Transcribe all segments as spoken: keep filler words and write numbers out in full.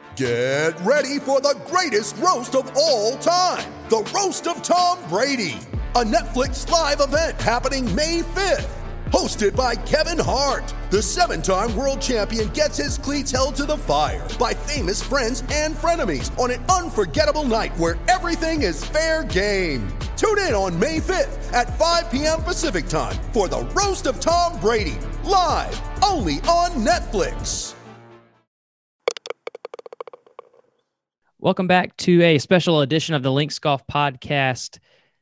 Get ready for the greatest roast of all time, the Roast of Tom Brady, a Netflix live event happening May fifth. Hosted by Kevin Hart, the seven-time world champion gets his cleats held to the fire by famous friends and frenemies on an unforgettable night where everything is fair game. Tune in on May fifth at five p.m. Pacific time for the Roast of Tom Brady, live only on Netflix. Welcome back to a special edition of the Links Golf Podcast.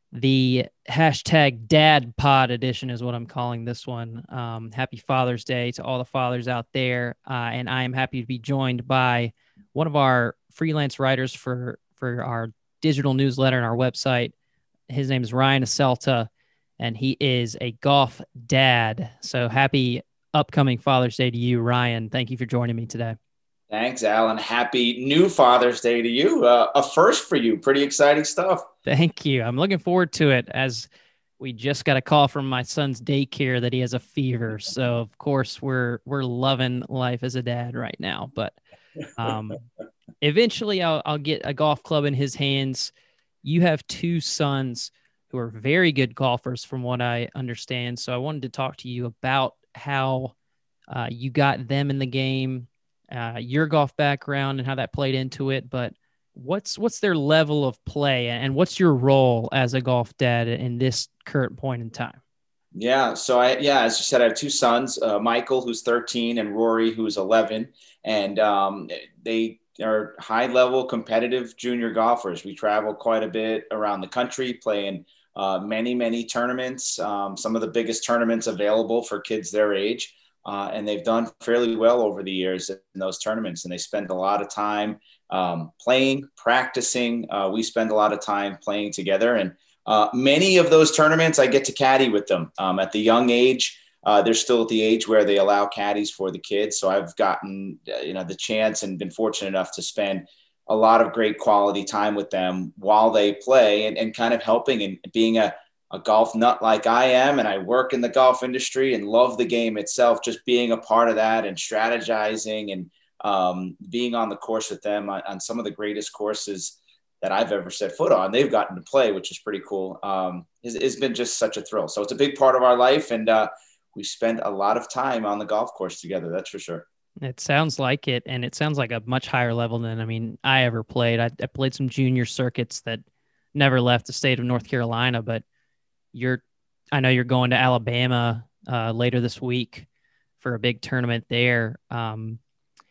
The hashtag Dad Pod edition is what I'm calling this one. Um, happy Father's Day to all the fathers out there. Uh, and I am happy to be joined by one of our freelance writers for, for our digital newsletter and our website. His name is Ryan Aselta, and he is a golf dad. So happy upcoming Father's Day to you, Ryan. Thank you for joining me today. Thanks, Alan. Happy new Father's Day to you. Uh, a first for you. Pretty exciting stuff. Thank you. I'm looking forward to it, as we just got a call from my son's daycare that he has a fever. So, of course, we're we're loving life as a dad right now. But um, eventually I'll, I'll get a golf club in his hands. You have two sons who are very good golfers from what I understand. So I wanted to talk to you about how uh, you got them in the game, Uh, your golf background and how that played into it, but what's what's their level of play and what's your role as a golf dad in this current point in time? Yeah, so I yeah, as you said, I have two sons, uh, Michael, who's thirteen, and Rory, who's eleven, and um, they are high-level competitive junior golfers. We travel quite a bit around the country, playing uh, many, many tournaments, um, some of the biggest tournaments available for kids their age. Uh, and they've done fairly well over the years in those tournaments, and they spend a lot of time um, playing, practicing. Uh, we spend a lot of time playing together, and uh, many of those tournaments I get to caddy with them. Um, at the young age, uh, they're still at the age where they allow caddies for the kids. So I've gotten uh, you know the chance and been fortunate enough to spend a lot of great quality time with them while they play, and, and kind of helping and being a a golf nut like I am, and I work in the golf industry and love the game itself, just being a part of that and strategizing and um, being on the course with them on, on some of the greatest courses that I've ever set foot on. They've gotten to play, which is pretty cool. Um, it's, it's been just such a thrill. So it's a big part of our life, and uh, we spend a lot of time on the golf course together. That's for sure. It sounds like it, and it sounds like a much higher level than, I mean, I ever played. I, I played some junior circuits that never left the state of North Carolina, but You're, I know you're going to Alabama uh, later this week for a big tournament there. Um,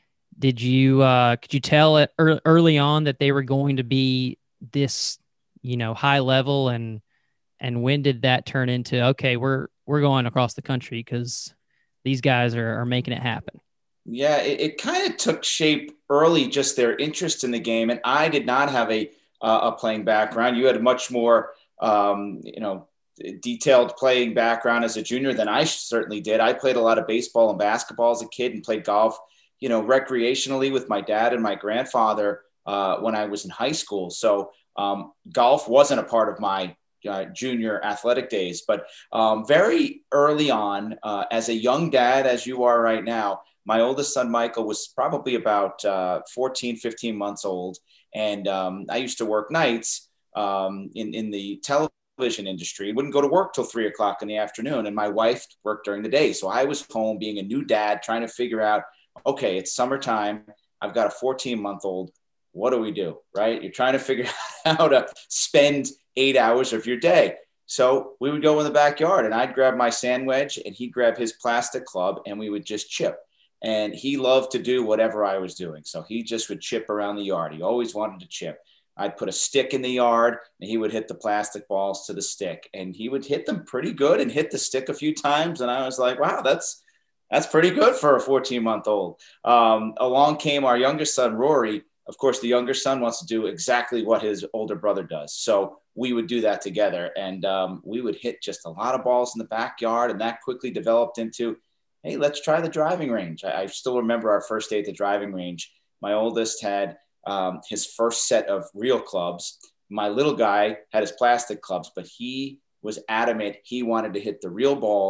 did you, uh, could you tell it er- early on that they were going to be this, you know, high level, and, and when did that turn into, okay, we're, we're going across the country because these guys are, are making it happen? Yeah, it, it kind of took shape early, just their interest in the game. And I did not have a, uh, a playing background. You had a much more, um, you know, detailed playing background as a junior than I certainly did. I played a lot of baseball and basketball as a kid and played golf, you know, recreationally with my dad and my grandfather uh, when I was in high school. So um, golf wasn't a part of my uh, junior athletic days, but um, very early on, uh, as a young dad, as you are right now, my oldest son, Michael, was probably about uh, fourteen, fifteen months old. And um, I used to work nights um, in, in the television television industry, wouldn't go to work till three o'clock in the afternoon. And my wife worked during the day. So I was home being a new dad, trying to figure out, okay, it's summertime. I've got a fourteen month old. What do we do? Right? You're trying to figure out how to spend eight hours of your day. So we would go in the backyard, and I'd grab my sand wedge and he'd grab his plastic club, and we would just chip. And he loved to do whatever I was doing. So he just would chip around the yard. He always wanted to chip. I'd put a stick in the yard, and he would hit the plastic balls to the stick, and he would hit them pretty good and hit the stick a few times. And I was like, wow, that's, that's pretty good for a fourteen month old. Um, along came our youngest son, Rory. Of course, the younger son wants to do exactly what his older brother does. So we would do that together, and um, we would hit just a lot of balls in the backyard. And that quickly developed into, hey, let's try the driving range. I, I still remember our first day at the driving range. My oldest had Um, his first set of real clubs. My little guy had his plastic clubs, but he was adamant he wanted to hit the real balls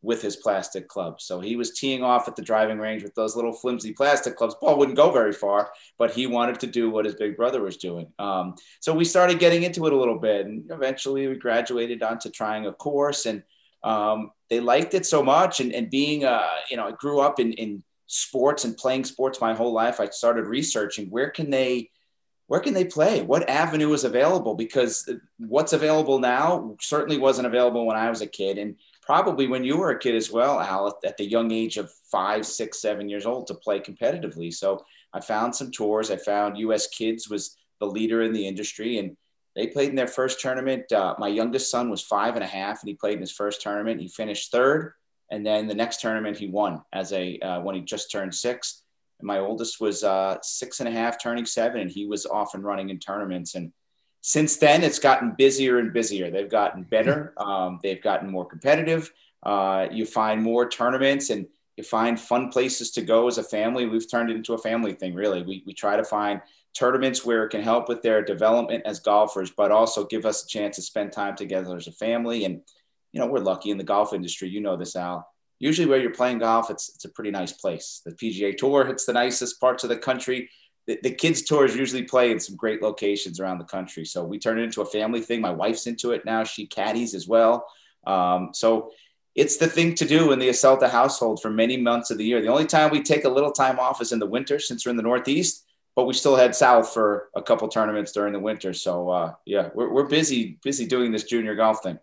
with his plastic clubs. So he was teeing off at the driving range with those little flimsy plastic clubs. Ball wouldn't go very far, but he wanted to do what his big brother was doing. Um, so we started getting into it a little bit, and eventually we graduated onto trying a course, and um, they liked it so much. And, and being, uh, you know, I grew up in, in sports and playing sports my whole life. I started researching where can they, where can they play? What avenue is available? Because what's available now certainly wasn't available when I was a kid. And probably when you were a kid as well, Al, at the young age of five, six, seven years old to play competitively. So I found some tours. I found U S Kids was the leader in the industry, and they played in their first tournament. Uh, my youngest son was five and a half, and he played in his first tournament. He finished third. And then the next tournament he won as a, uh, when he just turned six. And my oldest was uh, six and a half, turning seven, and he was off and running in tournaments. And since then, it's gotten busier and busier. They've gotten better. Um, they've gotten more competitive. Uh, you find more tournaments, and you find fun places to go as a family. We've turned it into a family thing, really. We, we try to find tournaments where it can help with their development as golfers, but also give us a chance to spend time together as a family. And, you know, we're lucky in the golf industry. You know this, Al. Usually where you're playing golf, it's, it's a pretty nice place. The P G A Tour hits the nicest parts of the country. The, the kids tours usually play in some great locations around the country. So we turn it into a family thing. My wife's into it now. She caddies as well. Um, so it's the thing to do in the Aselta household for many months of the year. The only time we take a little time off is in the winter, since we're in the Northeast, but we still head south for a couple tournaments during the winter. So uh, yeah, we're, we're busy, busy doing this junior golf thing.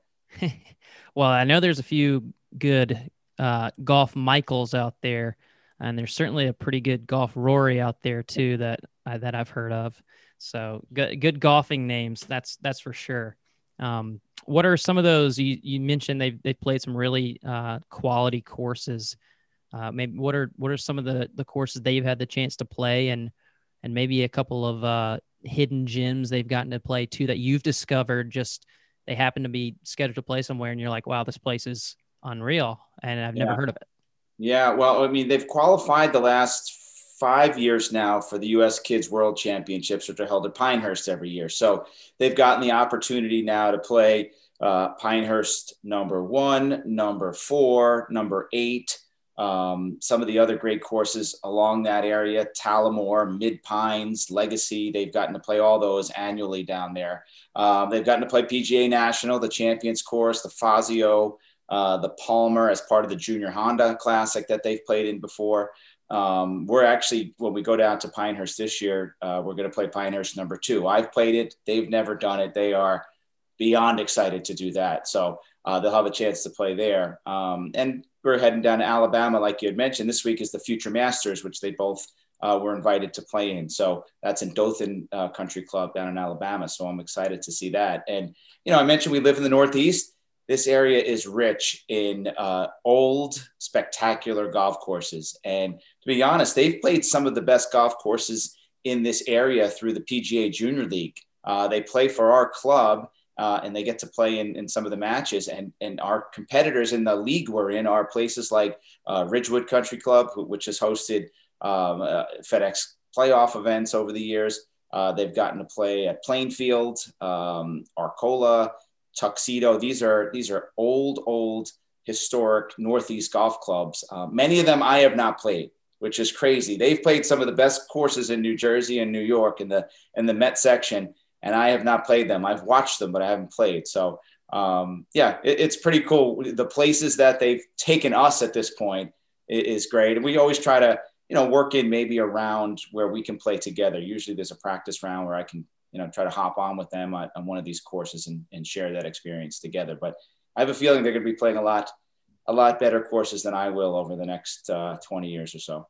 Well, I know there's a few good uh, golf Michaels out there. And there's certainly a pretty good golf Rory out there too that uh, that I've heard of. So good, good golfing names. That's that's for sure. Um, what are some of those? You, you mentioned they've they played some really uh, quality courses. Uh, maybe what are what are some of the, the courses they've had the chance to play, and and maybe a couple of uh, hidden gems they've gotten to play too that you've discovered. Just they happen to be scheduled to play somewhere, and you're like, wow, this place is unreal, and I've Yeah. never heard of it. Yeah, well, I mean, they've qualified the last five years now for the U S Kids World Championships, which are held at Pinehurst every year. So they've gotten the opportunity now to play uh, Pinehurst number one, number four, number eight, um, some of the other great courses along that area, Talamore, Mid Pines, Legacy. They've gotten to play all those annually down there. Um, they've gotten to play P G A National, the Champions Course, the Fazio, Uh, the Palmer as part of the Junior Honda Classic that they've played in before. Um, we're actually, when we go down to Pinehurst this year, uh, we're going to play Pinehurst number two. I've played it. They've never done it. They are beyond excited to do that. So uh, they'll have a chance to play there. Um, and we're heading down to Alabama, like you had mentioned. This week is the Future Masters, which they both uh, were invited to play in. So that's in Dothan uh, Country Club down in Alabama. So I'm excited to see that. And, you know, I mentioned we live in the Northeast. This area is rich in uh, old, spectacular golf courses. And to be honest, they've played some of the best golf courses in this area through the P G A Junior League. Uh, they play for our club, uh, and they get to play in, in some of the matches. And, and our competitors in the league we're in are places like uh, Ridgewood Country Club, who, which has hosted um, uh, FedEx playoff events over the years. Uh, they've gotten to play at Plainfield, um, Arcola, Tuxedo. These are these are old, old, historic Northeast golf clubs. Uh, many of them I have not played, which is crazy. They've played some of the best courses in New Jersey and New York in the in the Met section, and I have not played them. I've watched them, but I haven't played. So, um, yeah, it, it's pretty cool. The places that they've taken us at this point is, is great, and we always try to, you know, work in maybe around where we can play together. Usually, there's a practice round where I can, you know, try to hop on with them on, on one of these courses and, and share that experience together. But I have a feeling they're going to be playing a lot, a lot better courses than I will over the next uh, twenty years or so.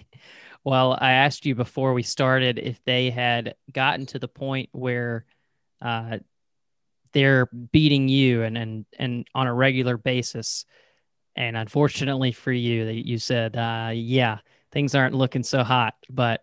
Well, I asked you before we started if they had gotten to the point where uh, they're beating you and, and, and on a regular basis. And unfortunately for you, you said, uh, yeah, things aren't looking so hot, but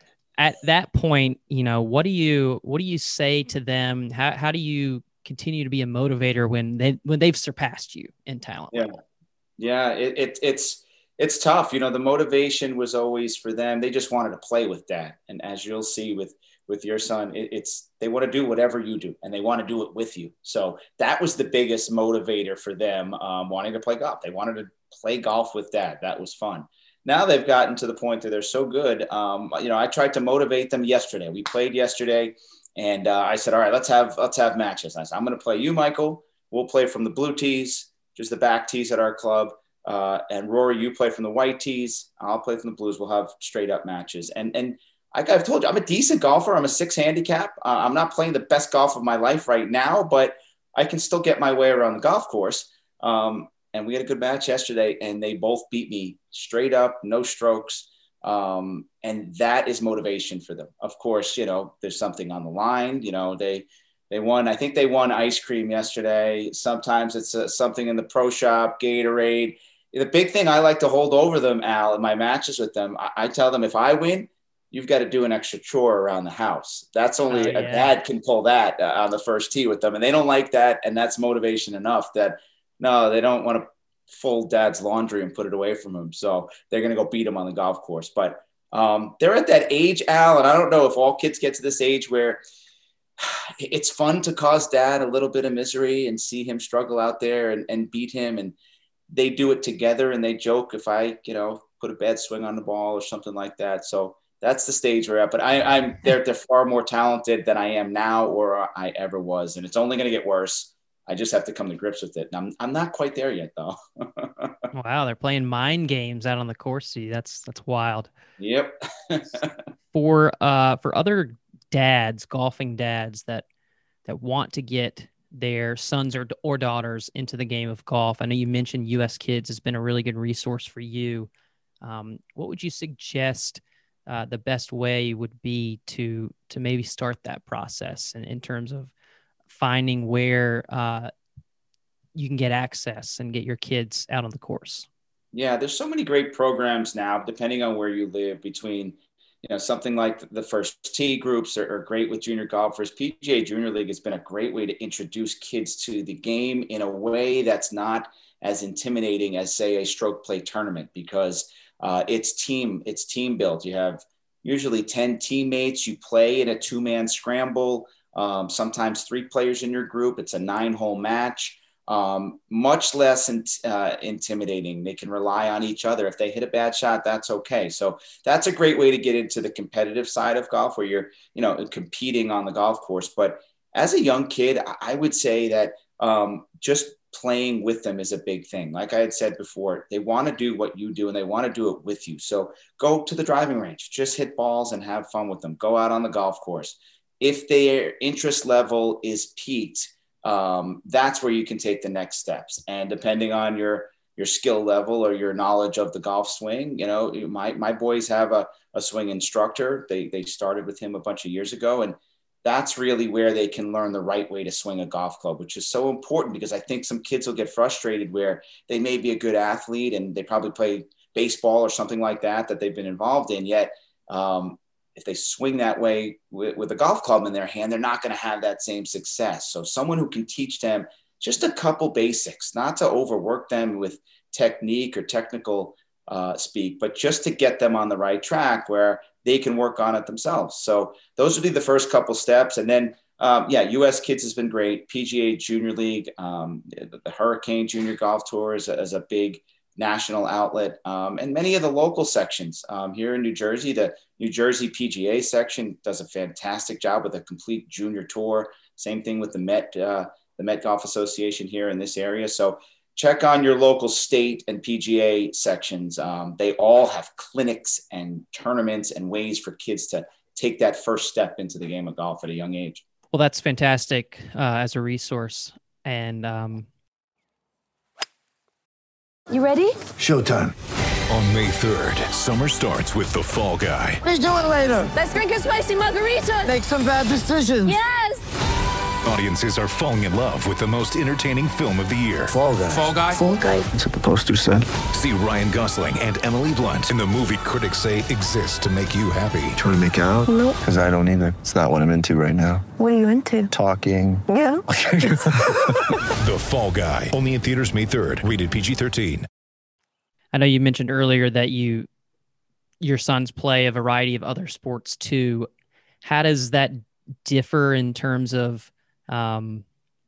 at that point, you know, what do you, what do you say to them? How, how do you continue to be a motivator when they, when they've surpassed you in talent? Yeah. Yeah. It, it, it's, it's tough. You know, the motivation was always for them. They just wanted to play with Dad. And as you'll see with, with your son, it, it's they want to do whatever you do, and they want to do it with you. So that was the biggest motivator for them, um, wanting to play golf. They wanted to play golf with dad. That was fun. Now they've gotten to the point that they're so good. Um, you know, I tried to motivate them yesterday. We played yesterday, and uh, I said, all right, let's have let's have matches. I said, I'm going to play you, Michael. We'll play from the blue tees, just the back tees at our club. Uh, and Rory, you play from the white tees. I'll play from the blues. We'll have straight up matches. And and like I've told you, I'm a decent golfer. I'm a six handicap. Uh, I'm not playing the best golf of my life right now, but I can still get my way around the golf course. Um, and we had a good match yesterday, and they both beat me straight up, no strokes. Um, and that is motivation for them. Of course, you know, there's something on the line. You know, they they won. I think they won ice cream yesterday. Sometimes it's uh, something in the pro shop, Gatorade. The big thing I like to hold over them, Al, in my matches with them, I, I tell them, if I win, you've got to do an extra chore around the house. That's only oh, yeah. a dad can pull that uh, on the first tee with them. And they don't like that. And that's motivation enough that, no, they don't want to fold dad's laundry and put it away from him. So they're going to go beat him on the golf course. But um, they're at that age, Al, and I don't know if all kids get to this age where it's fun to cause dad a little bit of misery and see him struggle out there and, and beat him. And they do it together, and they joke if I, you know, put a bad swing on the ball or something like that. So that's the stage we're at. But I, I'm they're, they're far more talented than I am now or I ever was. And it's only going to get worse. I just have to come to grips with it. And I'm, I'm not quite there yet, though. Wow. They're playing mind games out on the course. That's, that's wild. Yep. for, uh, for other dads, golfing dads that, that want to get their sons or, or daughters into the game of golf. I know you mentioned U S Kids has been a really good resource for you. Um, what would you suggest uh, the best way would be to to maybe start that process in, in terms of finding where uh, you can get access and get your kids out on the course? Yeah, there's so many great programs now, depending on where you live, between you know, something like the First Tee groups are, are great with junior golfers. P G A Junior League has been a great way to introduce kids to the game in a way that's not as intimidating as, say, a stroke play tournament, because uh, it's team, it's team built. You have usually ten teammates. You play in a two-man scramble, um, sometimes three players in your group. It's a nine-hole match. Um, much less in, uh, intimidating. They can rely on each other. If they hit a bad shot, that's okay. So that's a great way to get into the competitive side of golf, where you're, you know, competing on the golf course. But as a young kid, I would say that um, just playing with them is a big thing. Like I had said before, they want to do what you do, and they want to do it with you. So go to the driving range, just hit balls and have fun with them. Go out on the golf course. If their interest level is peaked, um, that's where you can take the next steps. And depending on your, your skill level or your knowledge of the golf swing, you know, my, my boys have a, a swing instructor. They, they started with him a bunch of years ago, and that's really where they can learn the right way to swing a golf club, which is so important, because I think some kids will get frustrated where they may be a good athlete and they probably play baseball or something like that, that they've been involved in, yet, um, if they swing that way with, with a golf club in their hand, they're not going to have that same success. So someone who can teach them just a couple basics, not to overwork them with technique or technical uh, speak, but just to get them on the right track where they can work on it themselves. So those would be the first couple steps. And then, um, yeah, U S Kids has been great. P G A Junior League, um, the Hurricane Junior Golf Tour is a, is a big national outlet, um, and many of the local sections um, here in New Jersey. The New Jersey P G A section does a fantastic job with a complete junior tour. Same thing with the Met, uh, the Met Golf Association here in this area. So check on your local state and P G A sections. Um, they all have clinics and tournaments and ways for kids to take that first step into the game of golf at a young age. Well, that's fantastic uh, as a resource. And um, you ready? Showtime. On May third, summer starts with The Fall Guy. Let's do it later. Let's drink a spicy margarita. Make some bad decisions. Yes. Audiences are falling in love with the most entertaining film of the year. Fall Guy. Fall Guy? Fall Guy. That's what the poster said. See Ryan Gosling and Emily Blunt in the movie critics say exists to make you happy. Trying to make it out? Nope. Because I don't either. It's not what I'm into right now. What are you into? Talking. Yeah. The Fall Guy. Only in theaters May third. Rated P G thirteen. I know you mentioned earlier that you your sons play a variety of other sports too. how does that differ in terms of um,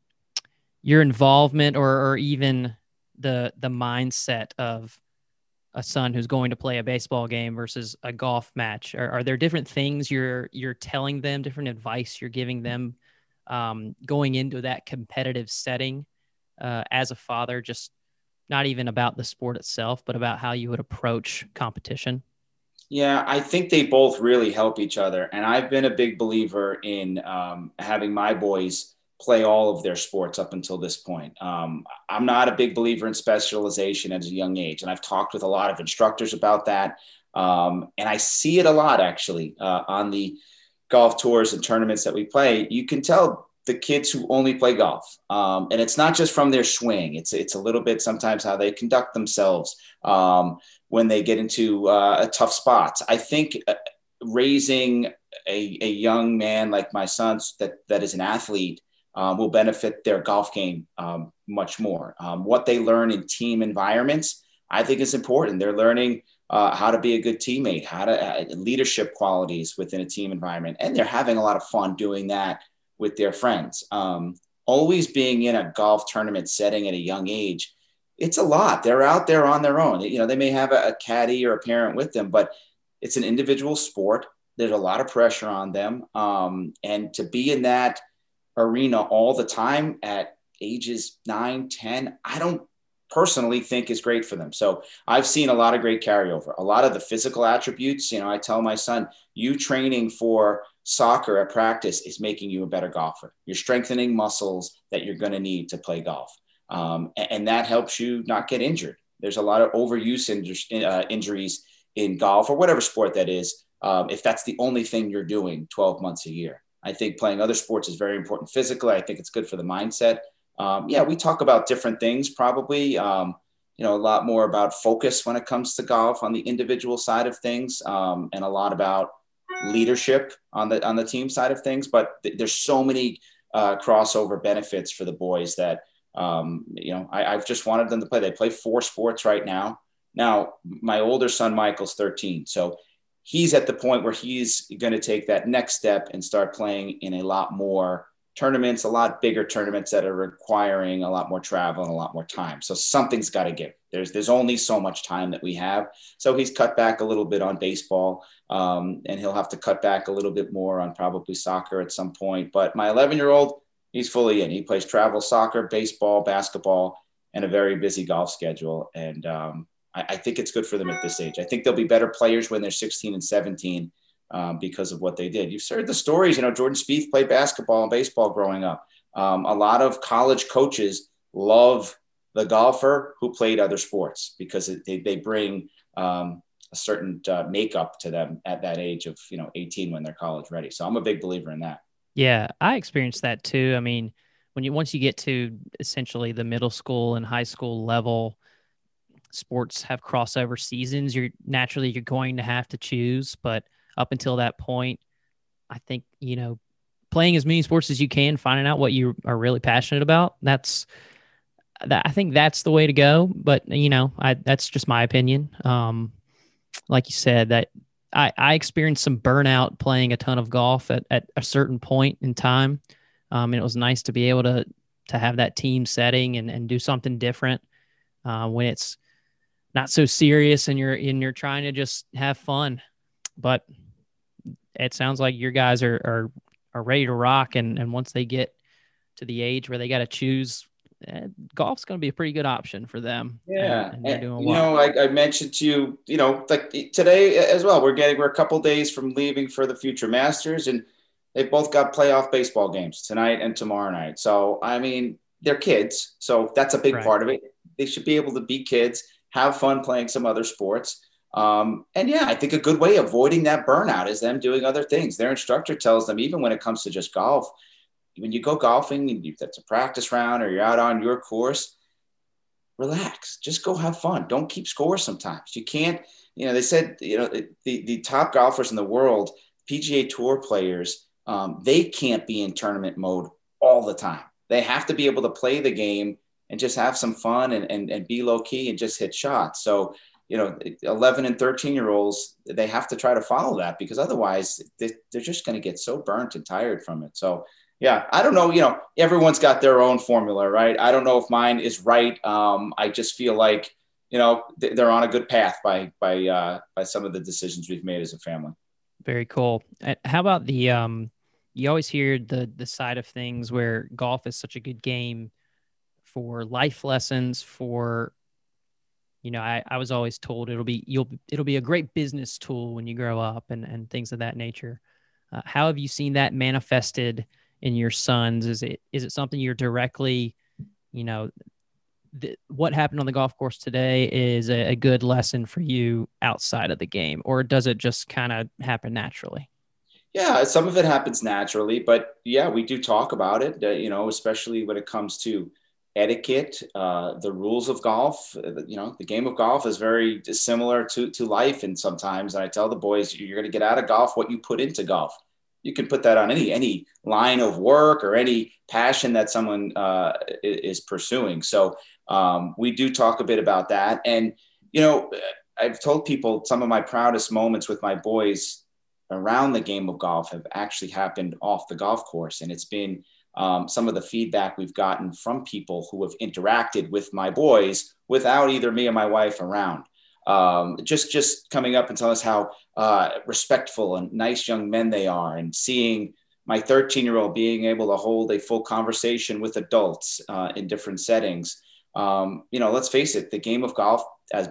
your involvement or, or even the the mindset of a son who's going to play a baseball game versus a golf match? Are, are there different things you're you're telling them, different advice you're giving them um, going into that competitive setting uh, as a father, just not even about the sport itself, but about how you would approach competition? Yeah, I think they both really help each other. And I've been a big believer in um, having my boys play all of their sports up until this point. Um, I'm not a big believer in specialization at a young age. And I've talked with a lot of instructors about that. Um, and I see it a lot, actually, uh, on the golf tours and tournaments that we play. You can tell the kids who only play golf. Um, and it's not just from their swing. It's, it's a little bit sometimes how they conduct themselves um, when they get into uh, a tough spots. I think uh, raising a, a young man like my son that, that is an athlete um, will benefit their golf game um, much more. Um, what they learn in team environments, I think is important. They're learning uh, how to be a good teammate, how to uh, leadership qualities within a team environment. And they're having a lot of fun doing that with their friends. Um, always being in a golf tournament setting at a young age, it's a lot. They're out there on their own. You know, they may have a, a caddy or a parent with them, but it's an individual sport. There's a lot of pressure on them. Um, and to be in that arena all the time at ages nine, ten, I don't personally think is great for them. So I've seen a lot of great carryover, a lot of the physical attributes. You know, I tell my son, you training for soccer at practice is making you a better golfer. You're strengthening muscles that you're going to need to play golf. Um, and, and that helps you not get injured. There's a lot of overuse in, uh, injuries in golf or whatever sport that is. Um, if that's the only thing you're doing twelve months a year, I think playing other sports is very important physically. I think it's good for the mindset. Um, yeah, we talk about different things, probably, um, you know, a lot more about focus when it comes to golf on the individual side of things, um, and a lot about leadership on the, on the team side of things. But th- there's so many uh, crossover benefits for the boys that, um, you know, I, I've just wanted them to play. They play four sports right now. Now, my older son, Michael's thirteen. So he's at the point where he's going to take that next step and start playing in a lot more tournaments, a lot bigger tournaments that are requiring a lot more travel and a lot more time. So something's got to give. There's there's only so much time that we have. So he's cut back a little bit on baseball, um, and he'll have to cut back a little bit more on probably soccer at some point. But my eleven-year-old, he's fully in. He plays travel soccer, baseball, basketball, and a very busy golf schedule. And um, I, I think it's good for them at this age. I think they'll be better players when they're sixteen and seventeen. Um, because of what they did. You've heard the stories, you know, Jordan Spieth played basketball and baseball growing up. Um, a lot of college coaches love the golfer who played other sports because it, they, they bring um, a certain uh, makeup to them at that age of, you know, eighteen when they're college ready. So I'm a big believer in that. Yeah, I experienced that too. I mean, when you, once you get to essentially the middle school and high school level, sports have crossover seasons. You're naturally, you're going to have to choose, but up until that point, I think, you know, playing as many sports as you can, finding out what you are really passionate about, that's, that, I think that's the way to go. But, you know, I, that's just my opinion. Um, like you said, that I, I experienced some burnout playing a ton of golf at, at a certain point in time. Um, and it was nice to be able to, to have that team setting and, and do something different uh, when it's not so serious and you're, and you're trying to just have fun. But it sounds like your guys are are, are ready to rock, and, and once they get to the age where they got to choose, eh, golf's going to be a pretty good option for them. Yeah, and, and they're doing you well. know, I, I mentioned to you, you know, like today as well, we're getting we're a couple days from leaving for the Future Masters, and they've both got playoff baseball games tonight and tomorrow night. So I mean, they're kids, so that's a big Right. part of it. They should be able to be kids, have fun playing some other sports. Um, and yeah, I think a good way of avoiding that burnout is them doing other things. Their instructor tells them, even when it comes to just golf, when you go golfing and you, that's a practice round or you're out on your course, relax, just go have fun. Don't keep score sometimes. You can't, you know, they said, you know, the, the top golfers in the world, P G A Tour players, um, they can't be in tournament mode all the time. They have to be able to play the game and just have some fun and, and, and be low key and just hit shots. So, you know, eleven and thirteen year olds, they have to try to follow that, because otherwise they, they're just going to get so burnt and tired from it. So yeah, I don't know, you know, everyone's got their own formula, right? I don't know if mine is right. Um, I just feel like, you know, they're on a good path by, by, uh, by some of the decisions we've made as a family. Very cool. How about the, um, you always hear the, the side of things where golf is such a good game for life lessons, for, you know, I, I was always told it'll be, you'll, it'll be a great business tool when you grow up, and, and things of that nature. Uh, how have you seen that manifested in your sons? Is it, is it something you're directly, you know, th- what happened on the golf course today is a, a good lesson for you outside of the game, or does it just kind of happen naturally? Yeah, some of it happens naturally, but yeah, we do talk about it, uh, you know, especially when it comes to etiquette, uh, the rules of golf. You know, the game of golf is very similar to, to life. And sometimes I tell the boys, you're going to get out of golf what you put into golf. You can put that on any, any line of work or any passion that someone uh, is pursuing. So um, we do talk a bit about that. And, you know, I've told people some of my proudest moments with my boys around the game of golf have actually happened off the golf course. And it's been Um, some of the feedback we've gotten from people who have interacted with my boys without either me or my wife around. Um, just, just coming up and telling us how uh, respectful and nice young men they are, and seeing my thirteen year old being able to hold a full conversation with adults uh, in different settings. Um, you know, let's face it, the game of golf, as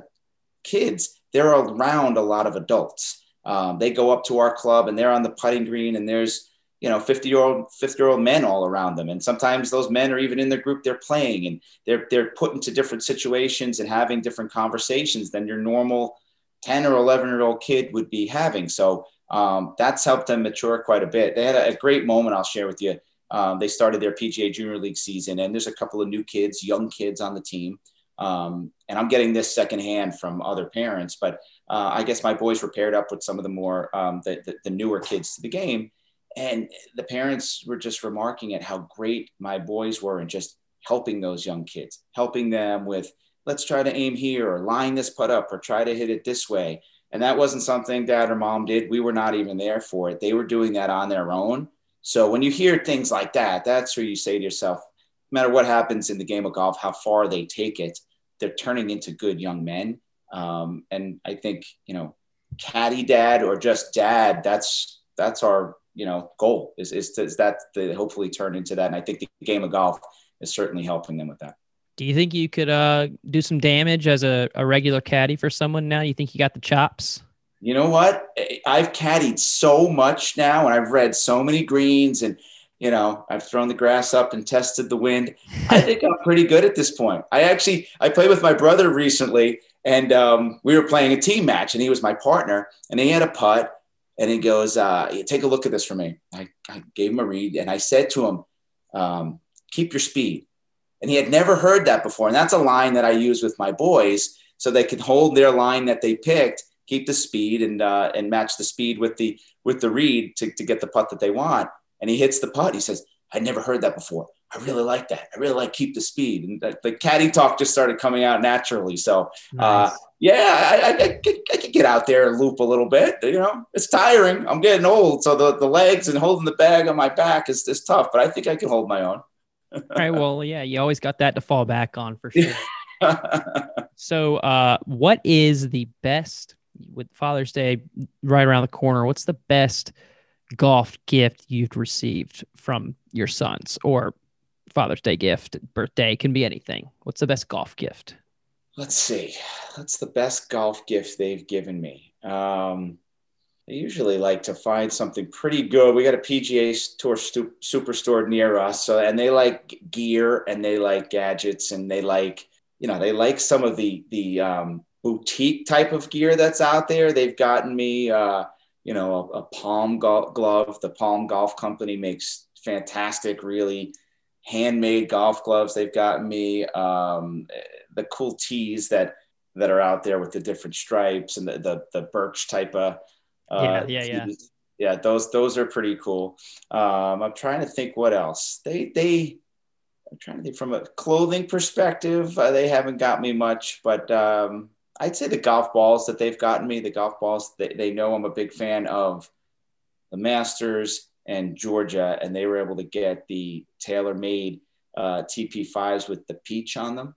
kids, they're around a lot of adults. Um, they go up to our club and they're on the putting green, and there's, you know, fifty year old, fifty year old men all around them. And sometimes those men are even in their group, they're playing, and they're, they're put into different situations and having different conversations than your normal ten or eleven year old kid would be having. So um, that's helped them mature quite a bit. They had a, a great moment I'll share with you. Um, they started their P G A Junior League season, and there's a couple of new kids, young kids on the team. Um, and I'm getting this secondhand from other parents, but uh, I guess my boys were paired up with some of the more, um, the, the, the newer kids to the game. And the parents were just remarking at how great my boys were in just helping those young kids, helping them with, let's try to aim here, or line this putt up, or try to hit it this way. And that wasn't something dad or mom did. We were not even there for it. They were doing that on their own. So when you hear things like that, that's where you say to yourself, no matter what happens in the game of golf, how far they take it, they're turning into good young men. Um, and I think, you know, caddy dad or just dad, that's, that's our, you know, goal is, is, to, is that to hopefully turn into that. And I think the game of golf is certainly helping them with that. Do you think you could uh, do some damage as a, a regular caddy for someone now? You think you got the chops? You know what? I've caddied so much now, and I've read so many greens, and, you know, I've thrown the grass up and tested the wind. I think I'm pretty good at this point. I actually, I played with my brother recently, and um, we were playing a team match, and he was my partner, and he had a putt. And he goes, uh, take a look at this for me. I, I gave him a read, and I said to him, um, keep your speed. And he had never heard that before. And that's a line that I use with my boys so they can hold their line that they picked, keep the speed, and uh, and match the speed with the with the read to, to get the putt that they want. And he hits the putt. He says, I never heard that before. I really like that. I really like keep the speed. And the, the caddy talk just started coming out naturally. So, uh, Nice. yeah, I, I, I, could, I could get out there and loop a little bit. You know, it's tiring. I'm getting old. So the, the legs and holding the bag on my back is, is tough, but I think I can hold my own. All right. Well, yeah, you always got that to fall back on for sure. So uh, what is the best, with Father's Day right around the corner, what's the best golf gift you've received from your sons, or Father's Day gift, birthday, can be anything? What's the best golf gift? Let's see. That's the best golf gift they've given me. Um, I usually like to find something pretty good. We got a P G A Tour stu- superstore near us. So, and they like gear, and they like gadgets, and they like, you know, they like some of the, the um, boutique type of gear that's out there. They've gotten me, uh, you know, a, a Palm go- glove. The Palm Golf Company makes fantastic, really handmade golf gloves. They've gotten me um, the cool tees that, that are out there with the different stripes and the, the, the birch type of, uh, yeah, yeah, yeah. Yeah. Those, those are pretty cool. Um, I'm trying to think what else they, they, I'm trying to think from a clothing perspective. Uh, they haven't got me much, but um, I'd say the golf balls that they've gotten me, the golf balls, they, they know I'm a big fan of the Masters and Georgia, and they were able to get the TaylorMade uh, T P fives with the peach on them.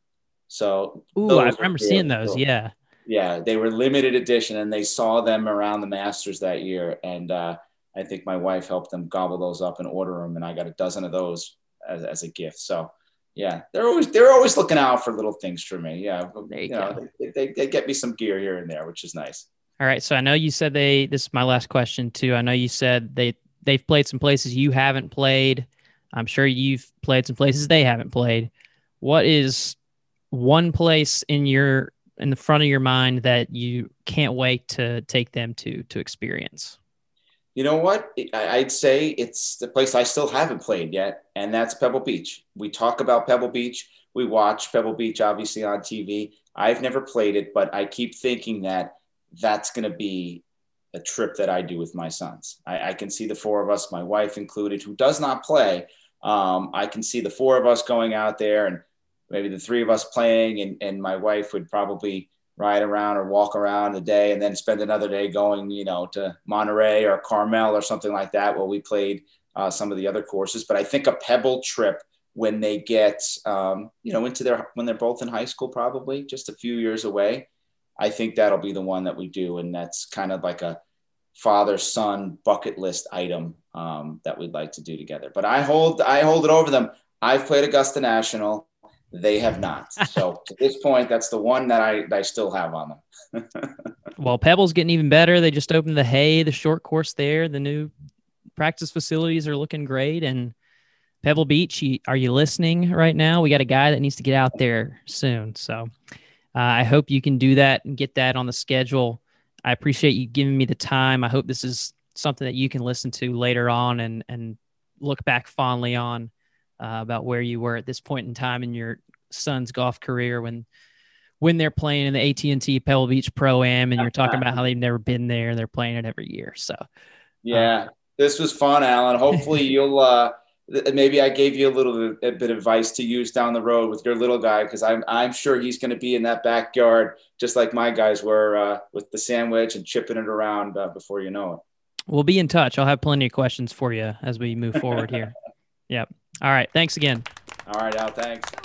So Ooh, I remember seeing those. Cool. Yeah. Yeah. They were limited edition, and they saw them around the Masters that year. And uh, I think my wife helped them gobble those up and order them. And I got a dozen of those as, as a gift. So yeah, they're always, they're always looking out for little things for me. Yeah. There you you know, they, they, they get me some gear here and there, which is nice. All right. So I know you said they, this is my last question too. I know you said they, they've played some places you haven't played. I'm sure you've played some places they haven't played. What is one place in your, in the front of your mind that you can't wait to take them to, to experience? You know what? I'd say it's the place I still haven't played yet, and that's Pebble Beach. We talk about Pebble Beach. We watch Pebble Beach, obviously, on T V. I've never played it, but I keep thinking that that's going to be a trip that I do with my sons. I, I can see the four of us, my wife included, who does not play. Um, I can see the four of us going out there, and maybe the three of us playing, and, and my wife would probably ride around or walk around a day and then spend another day going, you know, to Monterey or Carmel or something like that, where we played uh, some of the other courses. But I think a Pebble trip when they get, um, you know, into their, when they're both in high school, probably just a few years away, I think that'll be the one that we do. And that's kind of like a father-son bucket list item um, that we'd like to do together. But I hold, I hold it over them. I've played Augusta National. They have not. So to this point, that's the one that I, that I still have on them. Well, Pebble's getting even better. They just opened the Hay, the short course there. The new practice facilities are looking great. And Pebble Beach, you, are you listening right now? We got a guy that needs to get out there soon. So uh, I hope you can do that and get that on the schedule. I appreciate you giving me the time. I hope this is something that you can listen to later on and, and look back fondly on uh, about where you were at this point in time in your son's golf career when when they're playing in the A T and T Pebble Beach Pro-Am, and you're talking about how they've never been there and they're playing it every year. So yeah, um, this was fun, Alan. Hopefully you'll uh maybe I gave you a little a bit of advice to use down the road with your little guy, because I'm I'm sure he's going to be in that backyard just like my guys were uh, with the sandwich and chipping it around uh, before you know it. We'll be in touch. I'll have plenty of questions for you as we move forward here. Yep. All right. Thanks again. All right, Al. Thanks.